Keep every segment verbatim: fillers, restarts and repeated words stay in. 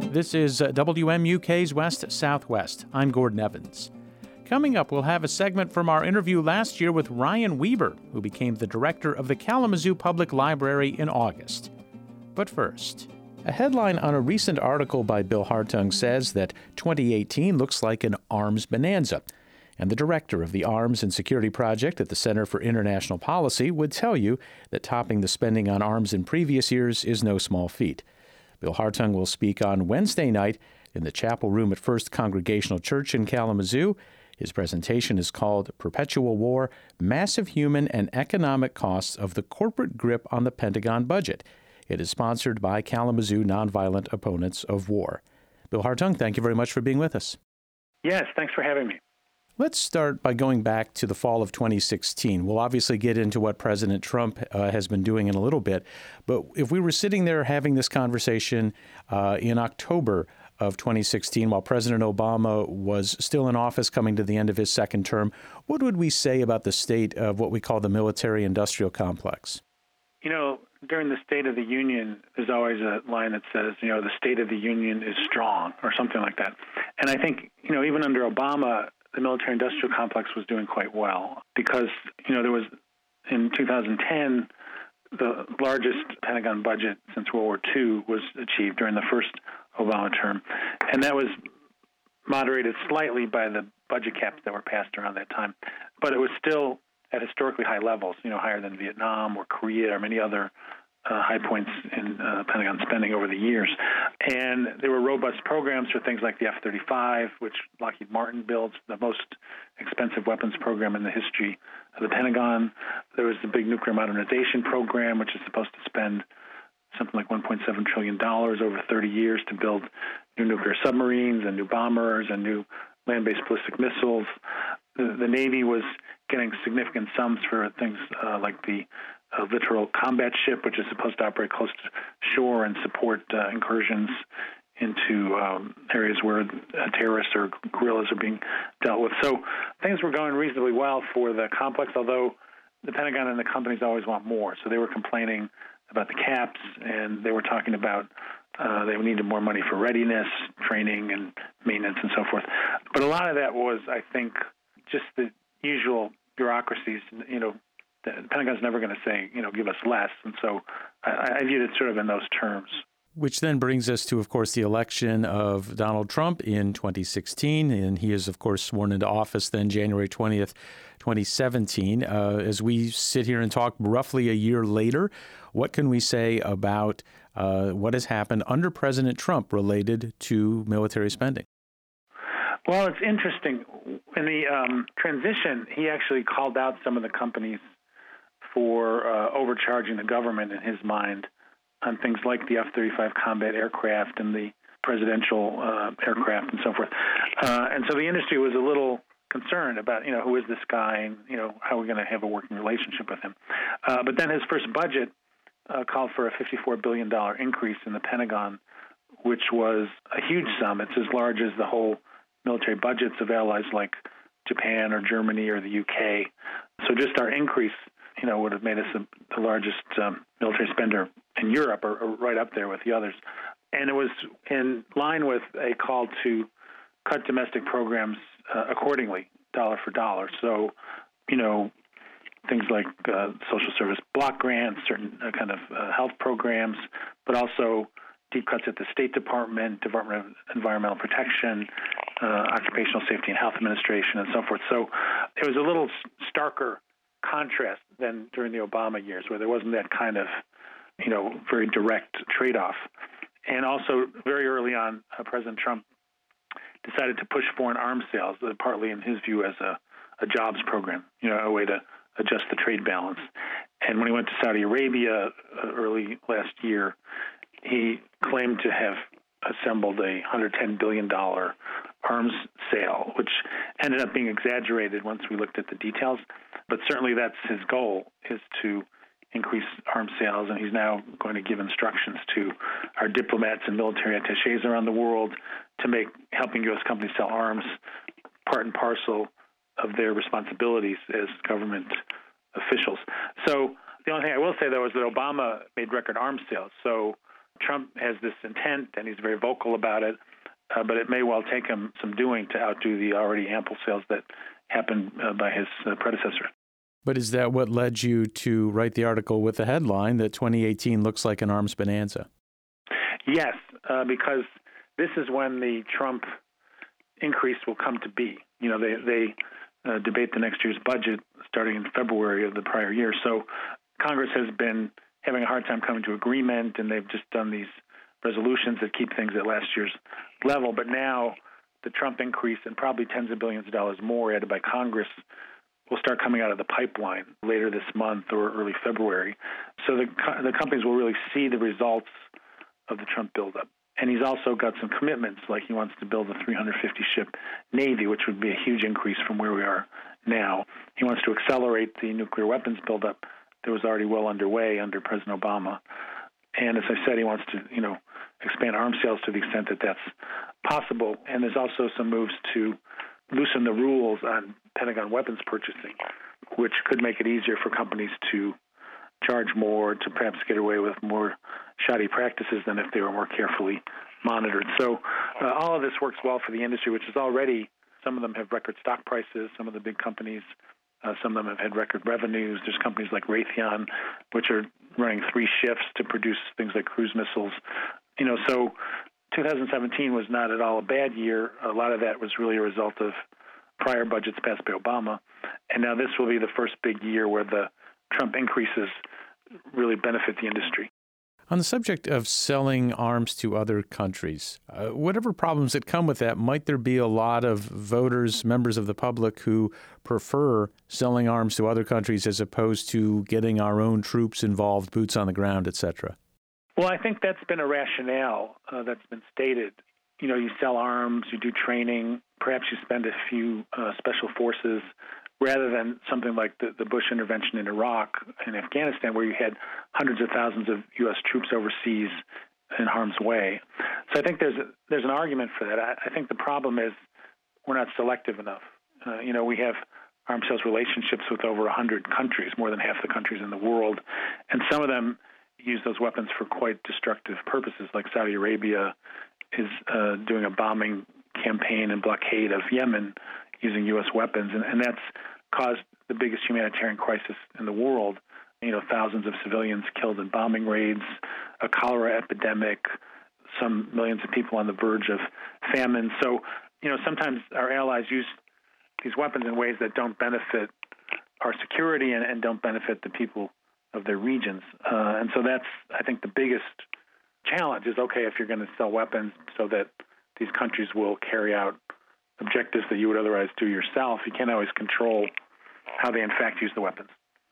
This is uh, W M U K's West Southwest. I'm Gordon Evans. Coming up, we'll have a segment from our interview last year with Ryan Weber, who became the director of the Kalamazoo Public Library in August. But first, a headline on a recent article by Bill Hartung says that twenty eighteen looks like an arms bonanza. And the director of the Arms and Security Project at the Center for International Policy would tell you that topping the spending on arms in previous years is no small feat. Bill Hartung will speak on Wednesday night in the chapel room at First Congregational Church in Kalamazoo. His presentation is called Perpetual War, Massive Human and Economic Costs of the Corporate Grip on the Pentagon Budget. It is sponsored by Kalamazoo Nonviolent Opponents of War. Bill Hartung, thank you very much for being with us. Yes, thanks for having me. Let's start by going back to the fall of twenty sixteen. We'll obviously get into what President Trump uh, has been doing in a little bit, but if we were sitting there having this conversation uh, in October of twenty sixteen, while President Obama was still in office coming to the end of his second term, what would we say about the state of what we call the military-industrial complex? You know, during the State of the Union, there's always a line that says, you know, the State of the Union is strong, or something like that. And I think, you know, even under Obama, the military-industrial complex was doing quite well because, you know, there was, in two thousand ten, the largest Pentagon budget since World War Two was achieved during the first Obama term. And that was moderated slightly by the budget caps that were passed around that time. But it was still at historically high levels, you know, higher than Vietnam or Korea or many other uh, high points in uh, Pentagon spending over the years. And there were robust programs for things like the F thirty-five, which Lockheed Martin builds, the most expensive weapons program in the history of the Pentagon. There was the big nuclear modernization program, which is supposed to spend something like one point seven trillion dollars over thirty years to build new nuclear submarines and new bombers and new land-based ballistic missiles. The, the Navy was getting significant sums for things uh, like the uh, littoral combat ship, which is supposed to operate close to shore and support uh, incursions into um, areas where uh, terrorists or guerrillas are being dealt with. So things were going reasonably well for the complex, although the Pentagon and the companies always want more. So they were complaining about the caps, and they were talking about uh, they needed more money for readiness, training, and maintenance, and so forth. But a lot of that was, I think, just the usual bureaucracies. You know, the Pentagon's never going to say, you know, give us less. And so I, I viewed it sort of in those terms. Which then brings us to, of course, the election of Donald Trump in twenty sixteen. And he is, of course, sworn into office then January twentieth, twenty seventeen. Uh, as we sit here and talk roughly a year later, what can we say about uh, what has happened under President Trump related to military spending? Well, it's interesting. In the um, transition, he actually called out some of the companies for uh, overcharging the government in his mind on things like the F thirty-five combat aircraft and the presidential uh, aircraft and so forth. Uh, and so the industry was a little concerned about, you know, who is this guy and, you know, how are we going to have a working relationship with him. Uh, but then his first budget uh, called for a fifty-four billion dollars increase in the Pentagon, which was a huge sum. It's as large as the whole military budgets of allies like Japan or Germany or the U K. So just our increase, you know, would have made us a, the largest um, military spender in Europe, or, or right up there with the others. And it was in line with a call to cut domestic programs uh, accordingly, dollar for dollar. So, you know, things like uh, social service block grants, certain uh, kind of uh, health programs, but also deep cuts at the State Department, Department of Environmental Protection, uh, Occupational Safety and Health Administration, and so forth. So it was a little starker contrast than during the Obama years, where there wasn't that kind of, you know, very direct trade-off. And also, very early on, uh, President Trump decided to push foreign arms sales, uh, partly in his view as a, a jobs program, you know, a way to adjust the trade balance. And when he went to Saudi Arabia uh, early last year, he claimed to have assembled a one hundred ten billion dollars arms sale, which ended up being exaggerated once we looked at the details. But certainly that's his goal, is to increase arms sales, and he's now going to give instructions to our diplomats and military attaches around the world to make helping U S companies sell arms part and parcel of their responsibilities as government officials. So the only thing I will say, though, is that Obama made record arms sales. So Trump has this intent, and he's very vocal about it, uh, but it may well take him some doing to outdo the already ample sales that happened uh, by his uh, predecessor. But is that what led you to write the article with the headline that twenty eighteen looks like an arms bonanza? Yes, uh, because this is when the Trump increase will come to be. You know, they, they uh, debate the next year's budget starting in February of the prior year. So Congress has been having a hard time coming to agreement, and they've just done these resolutions that keep things at last year's level. But now the Trump increase and probably tens of billions of dollars more added by Congress will start coming out of the pipeline later this month or early February. So the the companies will really see the results of the Trump buildup. And he's also got some commitments, like he wants to build a three hundred fifty ship Navy, which would be a huge increase from where we are now. He wants to accelerate the nuclear weapons buildup that was already well underway under President Obama. And as I said, he wants to, you know, expand arms sales to the extent that that's possible. And there's also some moves to loosen the rules on Pentagon weapons purchasing, which could make it easier for companies to charge more, to perhaps get away with more shoddy practices than if they were more carefully monitored. So uh, all of this works well for the industry, which is already, some of them have record stock prices, some of the big companies, uh, some of them have had record revenues. There's companies like Raytheon, which are running three shifts to produce things like cruise missiles. You know, so two thousand seventeen was not at all a bad year. A lot of that was really a result of prior budgets passed by Obama. And now this will be the first big year where the Trump increases really benefit the industry. On the subject of selling arms to other countries, uh, whatever problems that come with that, might there be a lot of voters, members of the public, who prefer selling arms to other countries as opposed to getting our own troops involved, boots on the ground, et cetera? Well, I think that's been a rationale uh, that's been stated. You know, you sell arms, you do training, perhaps you spend a few uh, special forces, rather than something like the, the Bush intervention in Iraq and Afghanistan, where you had hundreds of thousands of U S troops overseas in harm's way. So I think there's a, there's an argument for that. I, I think the problem is we're not selective enough. Uh, you know, we have arms sales relationships with over one hundred countries, more than half the countries in the world, and some of them use those weapons for quite destructive purposes, like Saudi Arabia is uh, doing a bombing campaign and blockade of Yemen using U S weapons, and, and that's caused the biggest humanitarian crisis in the world. You know, thousands of civilians killed in bombing raids, a cholera epidemic, some millions of people on the verge of famine. So, you know, sometimes our allies use these weapons in ways that don't benefit our security and, and don't benefit the people of their regions. Uh, and so that's, I think, the biggest challenge is, okay, if you're going to sell weapons so that these countries will carry out objectives that you would otherwise do yourself, you can't always control how they in fact use the weapons.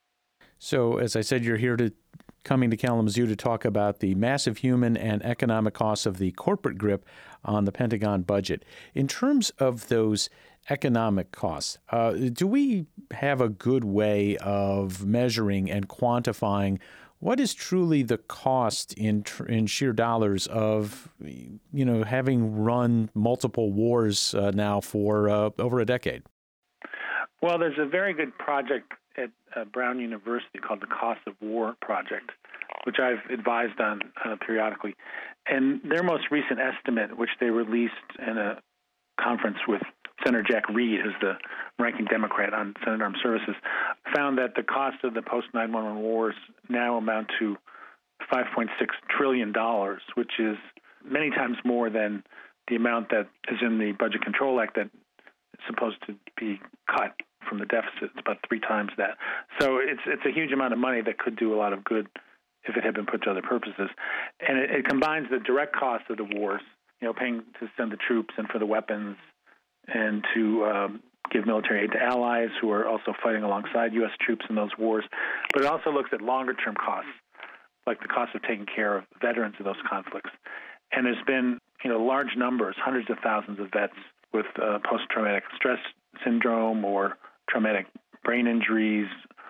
So, as I said, you're here to coming to Kalamazoo to talk about the massive human and economic costs of the corporate grip on the Pentagon budget. In terms of those economic costs, uh, do we have a good way of measuring and quantifying what is truly the cost in in sheer dollars of, you know, having run multiple wars uh, now for uh, over a decade? Well, there's a very good project at uh, Brown University called the Cost of War Project, which I've advised on uh, periodically. And their most recent estimate, which they released in a conference with Senator Jack Reed, who's the ranking Democrat on Senate Armed Services, found that the cost of the post nine one one wars now amount to five point six trillion dollars, which is many times more than the amount that is in the Budget Control Act that is supposed to be cut from the deficit. It's about three times that. So it's it's a huge amount of money that could do a lot of good if it had been put to other purposes. And it, it combines the direct cost of the wars, you know, paying to send the troops and for the weapons, and to um, give military aid to allies who are also fighting alongside U S troops in those wars. But it also looks at longer-term costs, like the cost of taking care of veterans of those conflicts. And there's been, you know, large numbers, hundreds of thousands of vets with uh, post-traumatic stress syndrome or traumatic brain injuries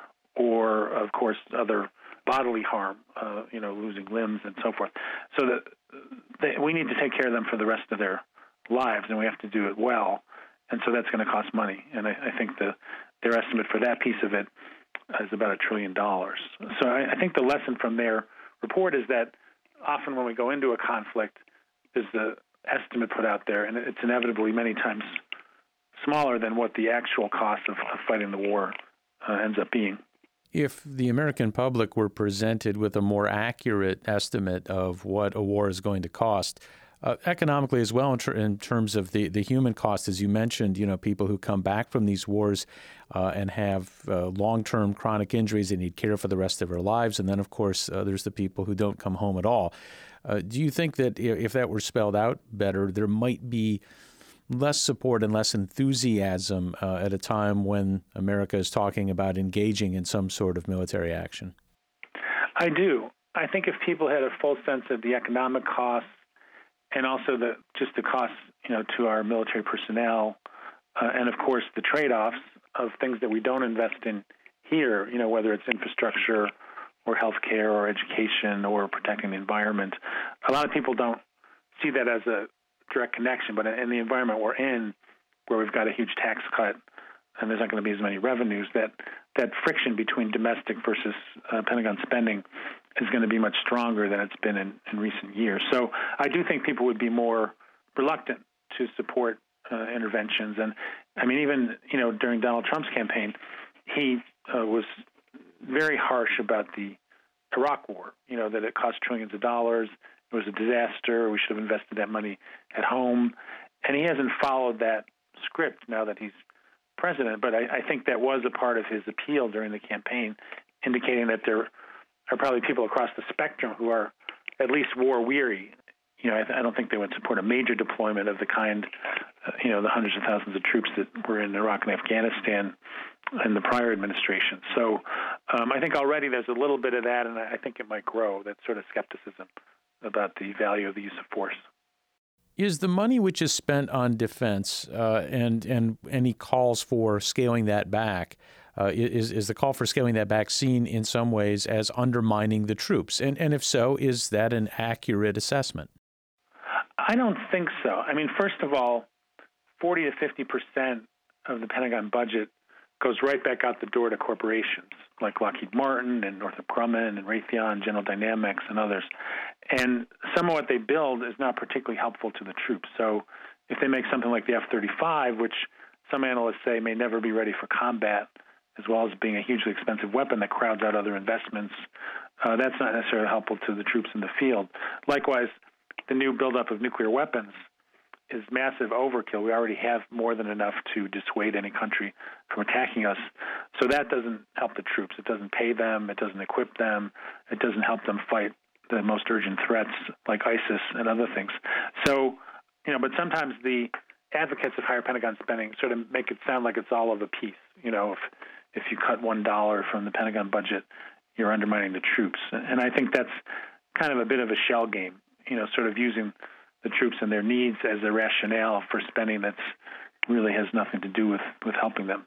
or, of course, other bodily harm, uh, you know, losing limbs and so forth. So that they, we need to take care of them for the rest of their lives, and we have to do it well. And so that's going to cost money. And I, I think the their estimate for that piece of it is about a trillion dollars. So I, I think the lesson from their report is that often when we go into a conflict, there's the estimate put out there, and it's inevitably many times smaller than what the actual cost of, of fighting the war uh, ends up being. If the American public were presented with a more accurate estimate of what a war is going to cost, uh, economically as well, in, ter- in terms of the, the human cost, as you mentioned, you know, people who come back from these wars uh, and have uh, long-term chronic injuries, they need care for the rest of their lives, and then, of course, uh, there's the people who don't come home at all. Uh, do you think that if that were spelled out better, there might be less support and less enthusiasm uh, at a time when America is talking about engaging in some sort of military action? I do. I think if people had a full sense of the economic costs and also the just the costs, you know, to our military personnel, uh, and of course the trade-offs of things that we don't invest in here, you know, whether it's infrastructure or healthcare or education or protecting the environment. A lot of people don't see that as a direct connection, but in the environment we're in, where we've got a huge tax cut and there's not going to be as many revenues, that that friction between domestic versus uh, Pentagon spending is going to be much stronger than it's been in, in recent years. So I do think people would be more reluctant to support uh, interventions. And I mean, even, you know, during Donald Trump's campaign, he uh, was very harsh about the Iraq war, you know, that it cost trillions of dollars. It was a disaster. We should have invested that money at home. And he hasn't followed that script now that he's president. But I, I think that was a part of his appeal during the campaign, indicating that there are probably people across the spectrum who are at least war-weary. You know, I, I don't think they would support a major deployment of the kind, uh, you know, the hundreds of thousands of troops that were in Iraq and Afghanistan in the prior administration. So um, I think already there's a little bit of that, and I think it might grow, that sort of skepticism about the value of the use of force. Is the money which is spent on defense uh, and and any calls for scaling that back, uh, is is the call for scaling that back seen in some ways as undermining the troops? And and if so, is that an accurate assessment? I don't think so. I mean, first of all, forty to fifty percent of the Pentagon budget goes right back out the door to corporations like Lockheed Martin and Northrop Grumman and Raytheon, General Dynamics, and others. And some of what they build is not particularly helpful to the troops. So if they make something like the F thirty-five, which some analysts say may never be ready for combat, as well as being a hugely expensive weapon that crowds out other investments, uh, that's not necessarily helpful to the troops in the field. Likewise, the new buildup of nuclear weapons is massive overkill. We already have more than enough to dissuade any country from attacking us. So that doesn't help the troops. It doesn't pay them. It doesn't equip them. It doesn't help them fight the most urgent threats like ISIS and other things. So, you know, but sometimes the advocates of higher Pentagon spending sort of make it sound like it's all of a piece. You know, if if you cut one dollar from the Pentagon budget, you're undermining the troops. And I think that's kind of a bit of a shell game, you know, sort of using the troops and their needs as a rationale for spending that's really has nothing to do with, with helping them.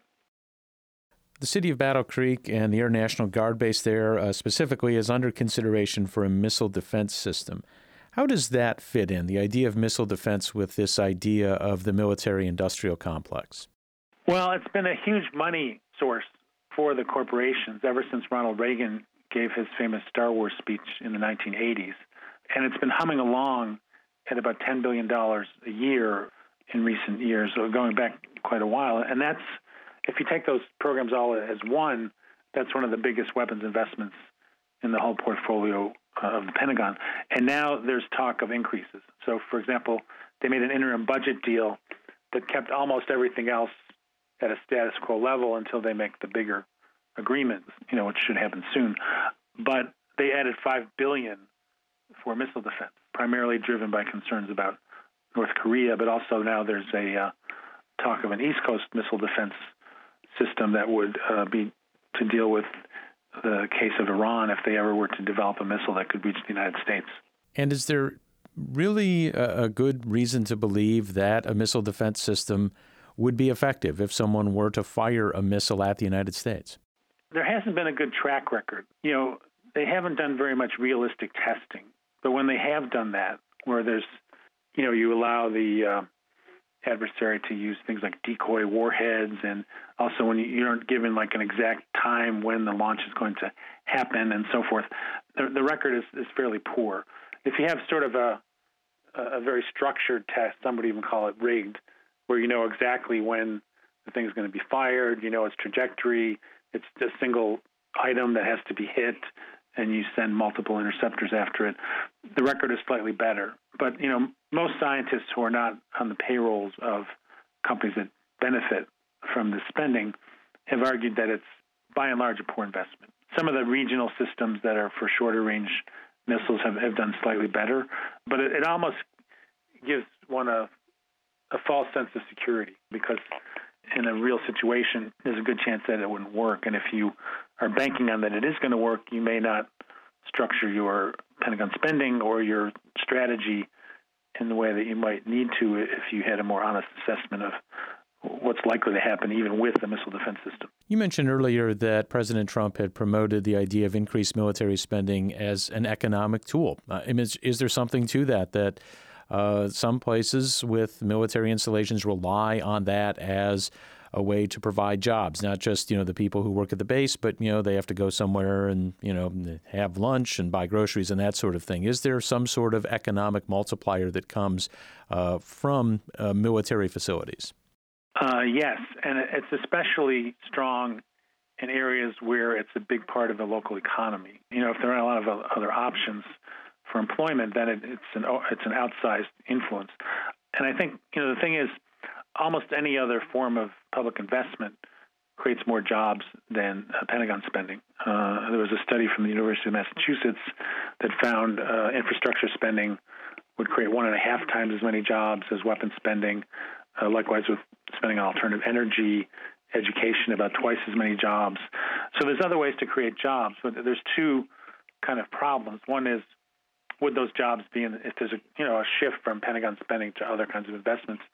The city of Battle Creek and the Air National Guard base there uh, specifically is under consideration for a missile defense system. How does that fit in, the idea of missile defense with this idea of the military-industrial complex? Well, it's been a huge money source for the corporations ever since Ronald Reagan gave his famous Star Wars speech in the nineteen eighties. And it's been humming along at about ten billion dollars a year in recent years, so going back quite a while. And that's, if you take those programs all as one, that's one of the biggest weapons investments in the whole portfolio of the Pentagon. And now there's talk of increases. So, for example, they made an interim budget deal that kept almost everything else at a status quo level until they make the bigger agreement, you know, which should happen soon. But they added five billion dollars for missile defense, primarily driven by concerns about North Korea, but also now there's a uh, talk of an East Coast missile defense system that would uh, be to deal with the case of Iran if they ever were to develop a missile that could reach the United States. And is there really a, a good reason to believe that a missile defense system would be effective if someone were to fire a missile at the United States? There hasn't been a good track record. You know, they haven't done very much realistic testing. But when they have done that, where there's, you know, you allow the uh, adversary to use things like decoy warheads, and also when you, you aren't given like an exact time when the launch is going to happen and so forth. The, the record is, is fairly poor. If you have sort of a a very structured test, some would even call it rigged, where you know exactly when the thing is going to be fired, you know its trajectory, it's a single item that has to be hit, and you send multiple interceptors after it. The record is slightly better. But, you know, most scientists who are not on the payrolls of companies that benefit from the spending have argued that it's, by and large, a poor investment. Some of the regional systems that are for shorter range missiles have, have done slightly better, but it, it almost gives one a, a false sense of security, because in a real situation, there's a good chance that it wouldn't work. And if you are banking on that it is going to work, you may not structure your Pentagon spending or your strategy in the way that you might need to if you had a more honest assessment of what's likely to happen even with the missile defense system. You mentioned earlier that President Trump had promoted the idea of increased military spending as an economic tool. Uh, is, is there something to that, that uh, some places with military installations rely on that as a way to provide jobs, not just, you know, the people who work at the base, but, you know, they have to go somewhere and, you know, have lunch and buy groceries and that sort of thing. Is there some sort of economic multiplier that comes uh, from uh, military facilities? Uh, yes, and it's especially strong in areas where it's a big part of the local economy. You know, if there aren't a lot of other options for employment, then it, it's an it's an outsized influence. And I think, you know, the thing is, almost any other form of public investment creates more jobs than uh, Pentagon spending. Uh, there was a study from the University of Massachusetts that found uh, infrastructure spending would create one and a half times as many jobs as weapons spending. Uh, likewise with spending on alternative energy, education, about twice as many jobs. So there's other ways to create jobs, but there's two kind of problems. One is, would those jobs be in, if there's a you know a shift from Pentagon spending to other kinds of investments,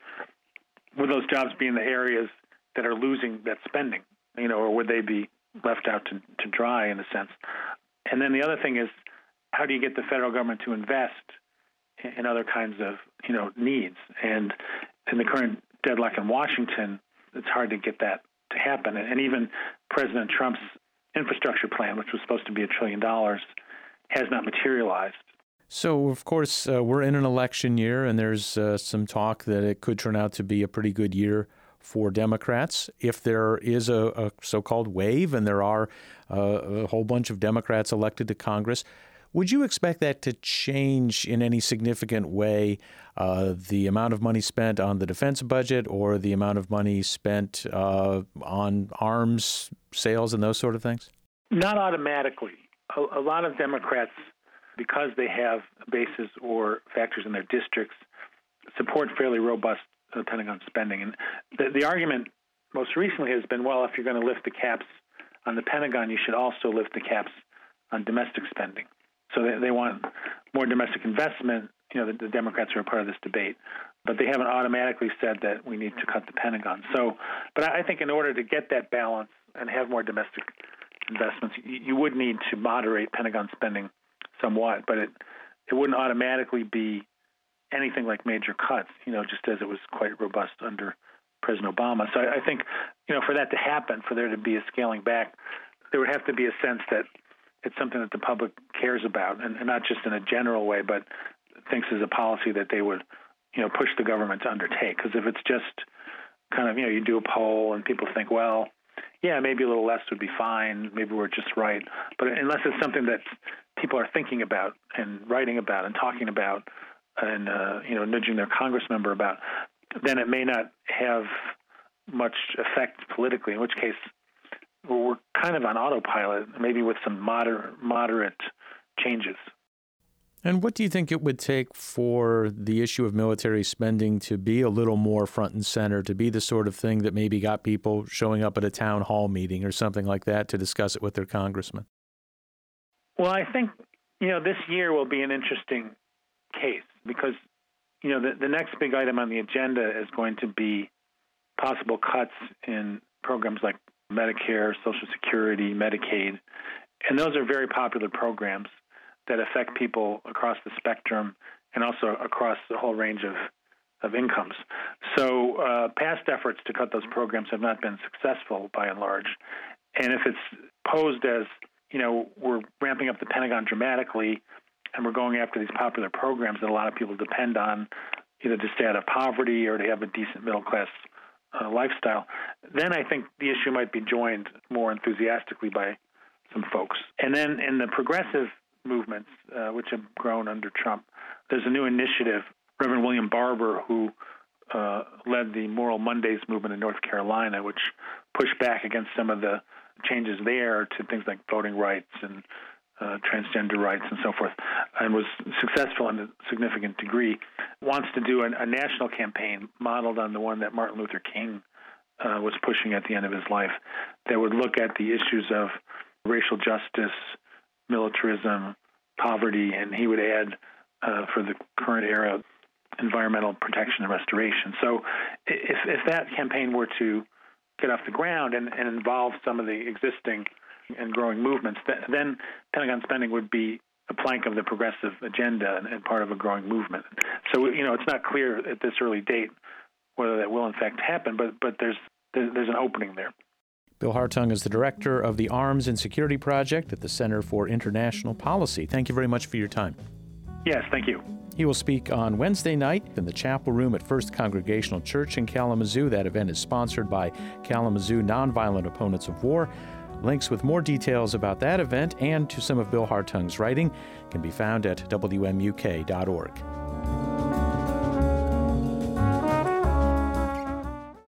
would those jobs be in the areas that are losing that spending, you know, or would they be left out to, to dry in a sense? And then the other thing is, how do you get the federal government to invest in, in other kinds of, you know, needs? And in the current deadlock in Washington, it's hard to get that to happen. And even President Trump's infrastructure plan, which was supposed to be a trillion dollars, has not materialized. So, of course, uh, we're in an election year, and there's uh, some talk that it could turn out to be a pretty good year for Democrats. If there is a, a so-called wave and there are uh, a whole bunch of Democrats elected to Congress, would you expect that to change in any significant way uh, the amount of money spent on the defense budget or the amount of money spent uh, on arms sales and those sort of things? Not automatically. A, a lot of Democrats, because they have bases or factors in their districts, support fairly robust uh, Pentagon spending. And the, the argument most recently has been, well, if you're going to lift the caps on the Pentagon, you should also lift the caps on domestic spending. So they, they want more domestic investment. You know, the, the Democrats are a part of this debate, but they haven't automatically said that we need to cut the Pentagon. So, but I think in order to get that balance and have more domestic investments, you, you would need to moderate Pentagon spending somewhat, but it, it wouldn't automatically be anything like major cuts, you know, just as it was quite robust under President Obama. So I, I think, you know, for that to happen, for there to be a scaling back, there would have to be a sense that it's something that the public cares about, and, and not just in a general way, but thinks as a policy that they would, you know, push the government to undertake. Because if it's just kind of, you know, you do a poll and people think, well, yeah, maybe a little less would be fine, maybe we're just right. But unless it's something that people are thinking about and writing about and talking about and, uh, you know, nudging their congress member about, then it may not have much effect politically, in which case we're kind of on autopilot, maybe with some moder- moderate changes. And what do you think it would take for the issue of military spending to be a little more front and center, to be the sort of thing that maybe got people showing up at a town hall meeting or something like that to discuss it with their congressman? Well, I think, you know, this year will be an interesting case because, you know, the, the next big item on the agenda is going to be possible cuts in programs like Medicare, Social Security, Medicaid, and those are very popular programs that affect people across the spectrum and also across the whole range of of incomes. So uh, past efforts to cut those programs have not been successful by and large. And if it's posed as, you know, we're ramping up the Pentagon dramatically and we're going after these popular programs that a lot of people depend on either to stay out of poverty or to have a decent middle-class uh, lifestyle, then I think the issue might be joined more enthusiastically by some folks. And then in the progressive movements, uh, which have grown under Trump, there's a new initiative. Reverend William Barber, who uh, led the Moral Mondays movement in North Carolina, which pushed back against some of the changes there to things like voting rights and uh, transgender rights and so forth, and was successful in a significant degree, wants to do an, a national campaign modeled on the one that Martin Luther King uh, was pushing at the end of his life, that would look at the issues of racial justice, militarism, poverty, and he would add, uh, for the current era, environmental protection and restoration. So if, if that campaign were to get off the ground and, and involve some of the existing and growing movements, th- then Pentagon spending would be a plank of the progressive agenda and, and part of a growing movement. So, you know, it's not clear at this early date whether that will in fact happen, but, but there's, there's an opening there. Bill Hartung is the director of the Arms and Security Project at the Center for International Policy. Thank you very much for your time. Yes, thank you. He will speak on Wednesday night in the chapel room at First Congregational Church in Kalamazoo. That event is sponsored by Kalamazoo Nonviolent Opponents of War. Links with more details about that event and to some of Bill Hartung's writing can be found at W M U K dot org.